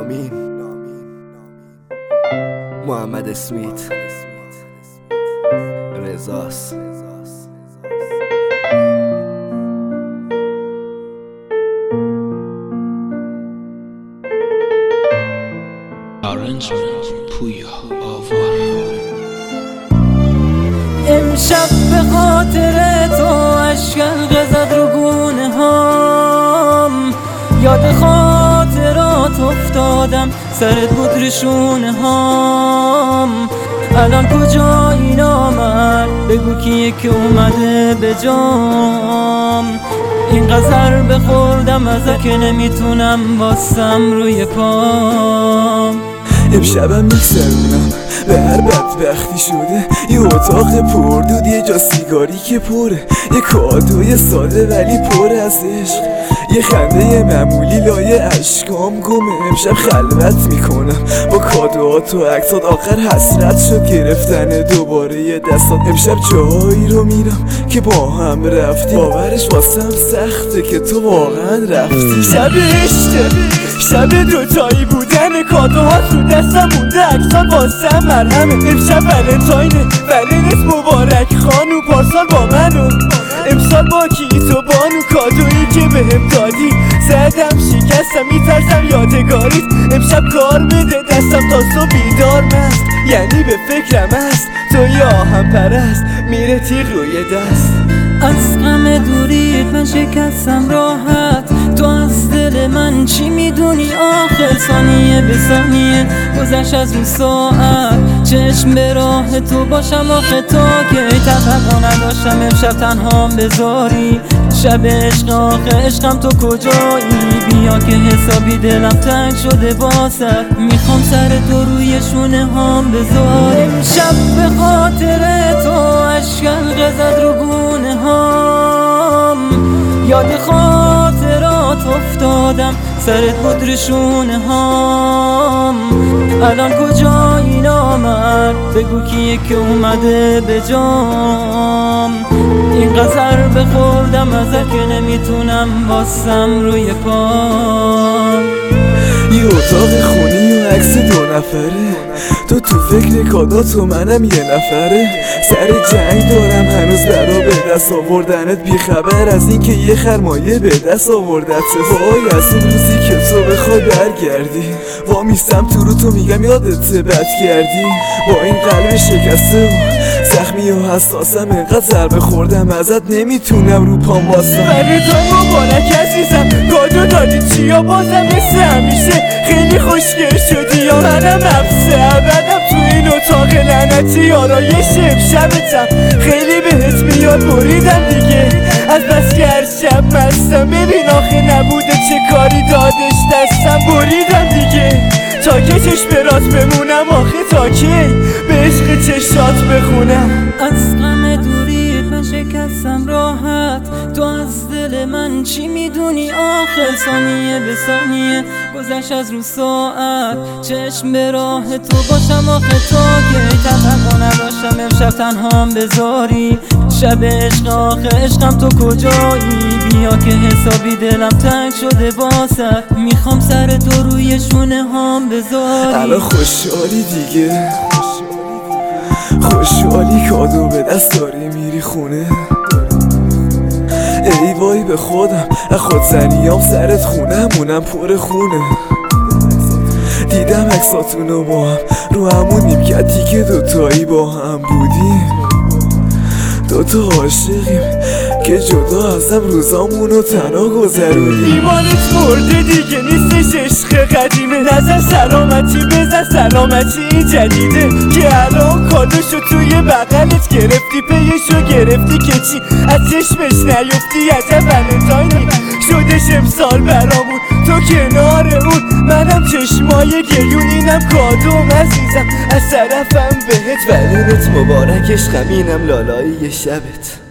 نامین محمد اسمیت رضاس امشب به خاطر تو اشکن زد رو گونه هام، یاد خاطرات افتادم سرت بود رشونه هام. الان کجایی نامرد بگو کیه که اومده به جام. این قذر بخوردم ازا که نمیتونم باستم روی پام. امشبم میگذرونم به هر بدبختی شده، یه اتاق پردود، یه جا سیگاری که پره، یه کادوی ساده ولی پر از عشق، یه خنده معمولی لایه اشکام گمه. امشب خلوت میکنم با کادوهات و عکسات، آخر حسرت شد گرفتن دوباره یه دستات. امشب جایی رو میرم که با هم رفتی، باورش واسم سخته که تو واقعا رفتی. شب عشق، شب دوتایی بودن، کادوهات رو دستم مونده، عکسات واسم مرهمه. امشب ولنتاینه، ولنت مبارک خانو، پارسال با منو، امسال با کی تو بانو. کادویی که بهم دادی زدم شکستم، میترسم یادگاریت امشب کار بده دستم تا صبح بیدار مست. یعنی به فکرم است تو یا هم پرست، میره تیغ روی دست. از غم دوریت من شکستم راحت، تو از دل من چی میدونی آخر؟ ثانیه به ثانیه گذشت از اون ساعت، چشم به راه تو باشم آخه تا که توقع نداشتم امشب تنهام بذاری. شب عشق آخه عشقم تو کجایی؟ بیا که حسابی دلم تنگ شده واسه، میخوام سر تو روی شونه هام بذاری. امشب به خاطر تو اشکن زد رو گونه هام، یاد خاطرات افتادم سرت بود رشونه هام. الان کجایی نامرد بگو کیه که اومده به جام. این قذر بخوردم ازا که نمیتونم باستم روی پام. یه اتاق خونی و عکس دو نفره، تو فکر کادات و منم یه نفره. سر جنگ دارم هنوز برا به دست آوردنت، بیخبر از این که یه خرمایه به دست آوردت. وای از اون روزی که تو بخوای برگردی، وا میستم تو رو تو میگم یادت بد کردی. با این قلب شکسته و زخمی و حساسم، اینقدر ضربه خوردم ازت نمیتونم رو پام واسم. برای تو مبارک عزیزم، کادو دادی چیا بازم مثل همیشه خیلی خوشگل شدی یا منم نفس ابدم تو این اتاق لعنتی. آرایش امشبتم خیلی بهت میاد، بریدم دیگه از بس که هر شب مستم. ببین آخه نبوده چه کاری دادش دستم، بریدم دیگه تا که چشم رات بمونم. آخه تا کی به عشق چشات بخونم؟ از غم دوریت من شکستم راحت، تو از دل من چی میدونی آخر؟ ثانیه به ثانیه گذشت از رو ساعت، چشم به راه تو باشم آخه تا که توقع نداشتم امشب تنهام بذاری. شب عشق آخه عشقم تو کجایی؟ بیا که حسابی دلم تنگ شده واسه، میخوام سر تو روی شونه هام بذاری. الان خوشحالی دیگه، خوشحالی کادو به دست داری میری خونه. ای وای به خودم از خودزنیام سرت خونمونم پر خونه. دیدم عکساتونو با هم رو همون نیمکتی که دوتایی با هم بودیم. دوتا عاشقیم که جدا ازم روزامونو تنها گذرونیم. ایمانت مرده دیگه نیستش عشق قدیمه، نزن سلامتی بزن سلامتی جدیده که الان کادوشو توی بغلت گرفتی، پیشو گرفتی که چی از چشمش نیفتی. عجب ولنتاینی شدش امسال برامون، تو کنار اون منم چشمای گریون. اینم کادوم عزیزم از طرفم بهت، ولنت مبارک عشقم، اینم لالایی شبت.